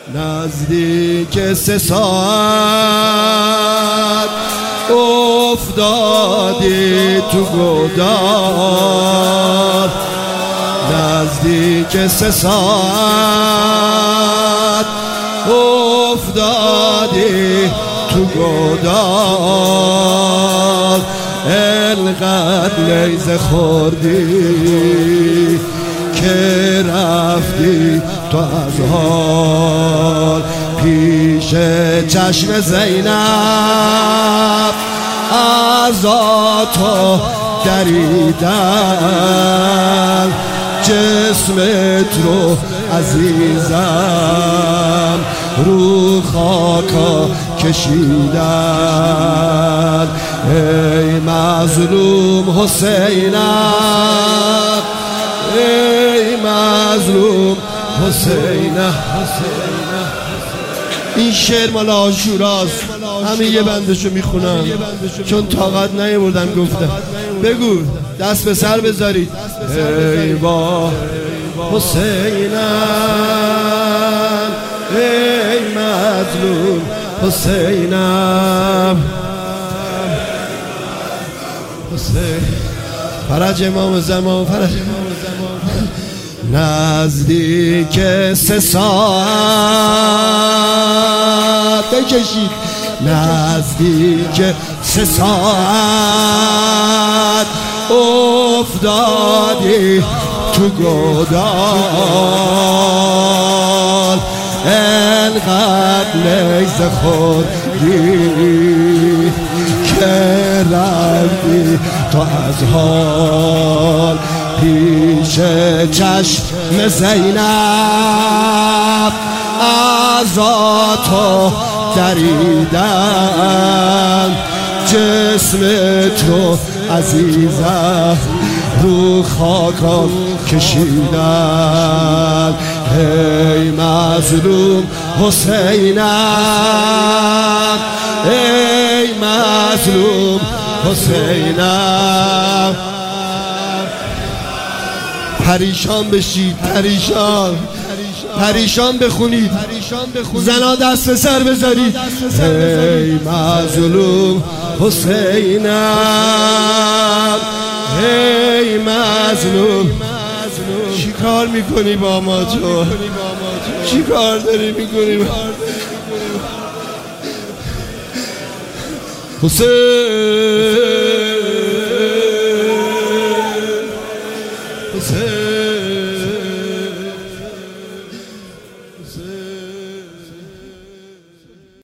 نزدیک 3 ساعت افتادی تو گودال، نزدیک 3 ساعت افتادی تو گودال، انقدر نیزه خوردی که رفتی تو از حال. پیش چشم زینب عزاتو دریدن، جسمت رو عزیزم رو خاکا کشیدن. ای مظلوم حسینم، ای مظلوم حسینم. این شعر مال عاشوراست، همین یه بندشو میخونم چون طاقت نیاوردم گفتم. بگو دست به سر بذارید. ای با حسینم، ای مظلوم حسینم. فرج امام زمان، فرج امام زمان. نزدیک 3 ساعت بکشید، نزدیک 3 ساعت افتادی تو گودال، انقدر نیزه خوردی که رفتی تو از حال. پیش چشم زینب عزاتو دریدن، جسمت رو عزیزم رو خاکا کشیدن. ای مظلوم حسینم، ای مظلوم حسینم. پریشان بشید، پریشان پریشان بخونید، زنا دست به سر بذارید. ای مظلوم حسینم، ای مظلوم. چی کار میکنی با ما تو؟ چی کار داری میکنی؟ حسین حسین